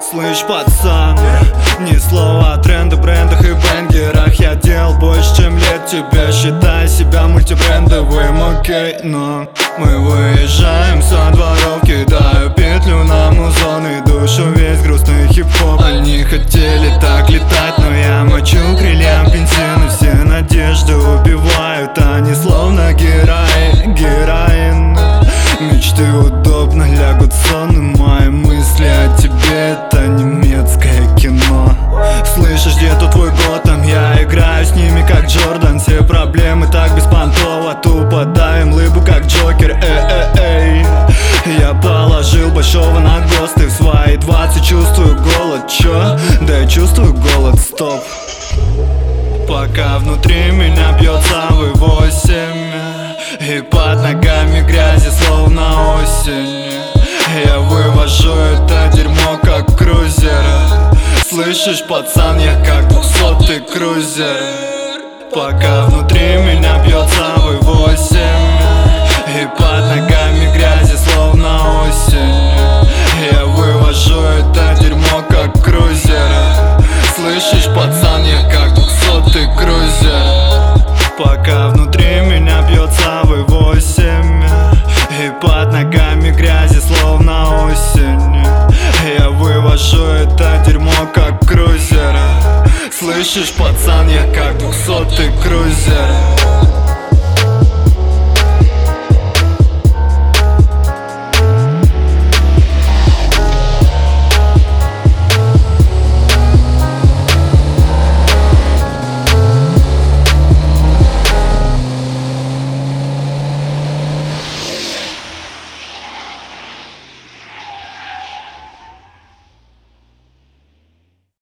Слышь, пацан, ни слова о трендах, брендах и бенгерах. Я делал больше, чем лет тебе, считай себя мультибрендовым, окей. Но мы выезжаем со дворов, кидаю петлю на музон и душу весь грустный хип-хоп. Они хотели так летать, но я мочу крыльям бензин, и все надежды убивают. Они словно героин. Мечты удобно лягут в сон, и мои мысли о тебе — это немецкое кино. Слышишь, где тут твой Готэм? Я играю с ними как Джордан. Все проблемы так беспонтово, тупо давим лыбу как Джокер. Я положил большого на ГОСТы, в свои 20 чувствую голод. Чё? Да я чувствую голод, стоп. Пока внутри меня бьется V8, и под ногами грязи словно осень. Я вывожу это дерьмо как крузер. Слышишь, пацан, я как 200-й крузер. Пока внутри меня бьется V8, и под ногами грязи словно осень. Я вывожу это дерьмо как крузер. Слышишь, пацан, я как 200-й крузер. Пока внутри меня бьется V8, и под ногами грязи словно осень. Я вывожу это дерьмо как крузер. Слышишь, пацан, я как 200-й крузер.